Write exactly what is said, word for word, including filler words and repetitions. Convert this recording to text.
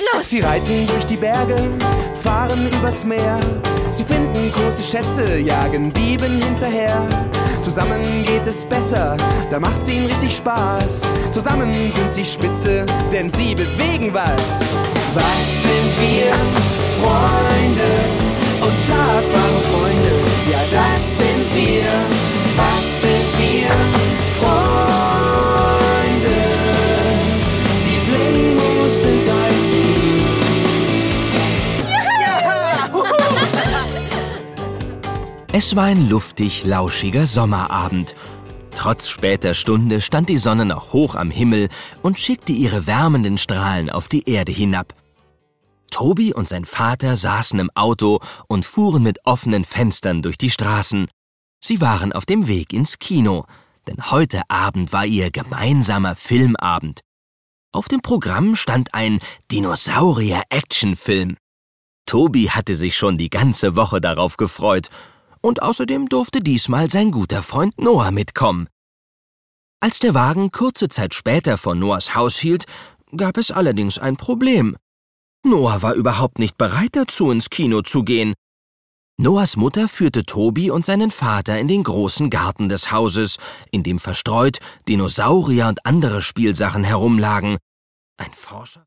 los! Sie reiten durch die Berge, fahren übers Meer. Sie finden große Schätze, jagen Dieben hinterher. Zusammen geht es besser, da macht's ihnen richtig Spaß. Zusammen sind sie spitze, denn sie bewegen was. Was sind wir? Freunde und schlagbare Freunde. Ja, das sind wir. Was sind wir? Freunde. Die Blingos sind ein Team. Es war ein luftig, lauschiger Sommerabend. Trotz später Stunde stand die Sonne noch hoch am Himmel und schickte ihre wärmenden Strahlen auf die Erde hinab. Tobi und sein Vater saßen im Auto und fuhren mit offenen Fenstern durch die Straßen. Sie waren auf dem Weg ins Kino, denn heute Abend war ihr gemeinsamer Filmabend. Auf dem Programm stand ein Dinosaurier-Actionfilm. Tobi hatte sich schon die ganze Woche darauf gefreut. Und außerdem durfte diesmal sein guter Freund Noah mitkommen. Als der Wagen kurze Zeit später vor Noahs Haus hielt, gab es allerdings ein Problem. Noah war überhaupt nicht bereit dazu, ins Kino zu gehen. Noahs Mutter führte Tobi und seinen Vater in den großen Garten des Hauses, in dem verstreut Dinosaurier und andere Spielsachen herumlagen. Ein Forscher